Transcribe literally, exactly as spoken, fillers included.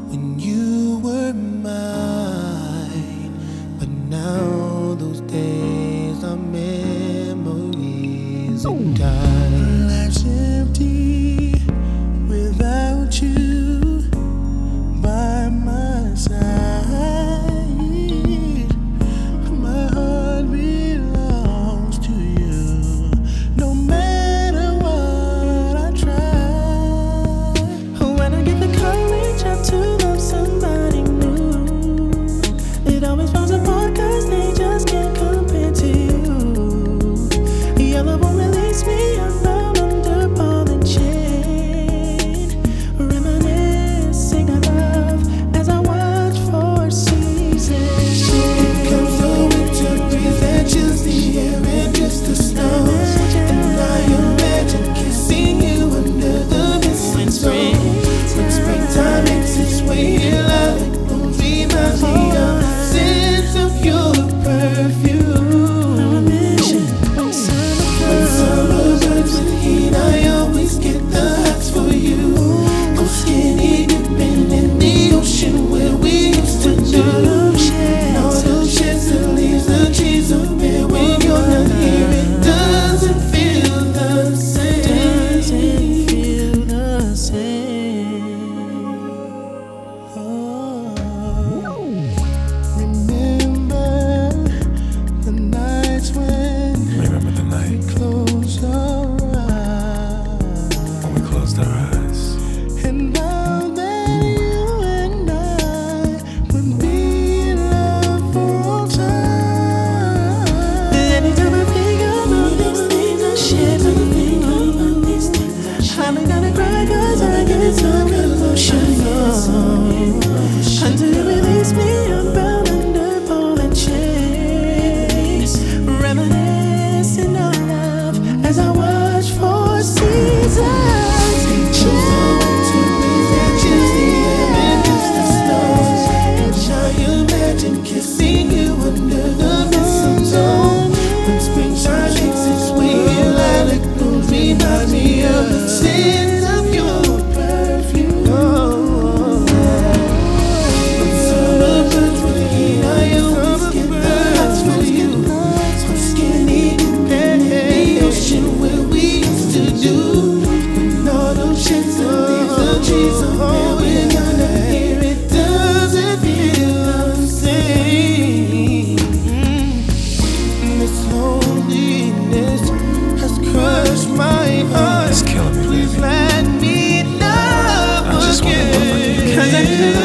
when you were mine, but now those days are memories of time. Life's empty without you by my side. My heart belongs to you, no matter what I try. When I get the courage up to love somebody new, it always falls apart cause they just can't compare to you. Your love won't release me, I'm bound under ball and chain, reminiscing our love as I watch for seasons. Here comes the winter breeze that chills the air and just the snow, and I imagine kissing you under the mistletoe. When springtime makes its way here, like moon reminds me of the scent of your perfume. When summer burns with heat, I always get the hots for you. Go skinny dipping in the ocean where we used to do. And all those sheds that leaves the trees are bare when you're not here. It doesn't feel the same. Doesn't feel the same. Oh. Remember the nights when Remember the night close our eyes, when we closed our eyes. and now that you and I would be in love for all time. Anytime I think about these things I shared with you, I'm gonna cry cause I get so emotional. Until you release me, I'm bound under ball and chains, reminiscing our love as I watch for seasons change. Imagine kissing you under the mistletoe. When springtime makes its way here, lilac blooms remind me of the scent of your perfume. When summer burns with heat, I always get the hots for you. So skinny dipping in the ocean where we used to do. When all those sheds and leaves the trees are bare, we're gonna hear it doesn't feel the same. This loneliness has crushed my heart. It's killing me, Please baby. let me love I just wanna love again. again. Cause I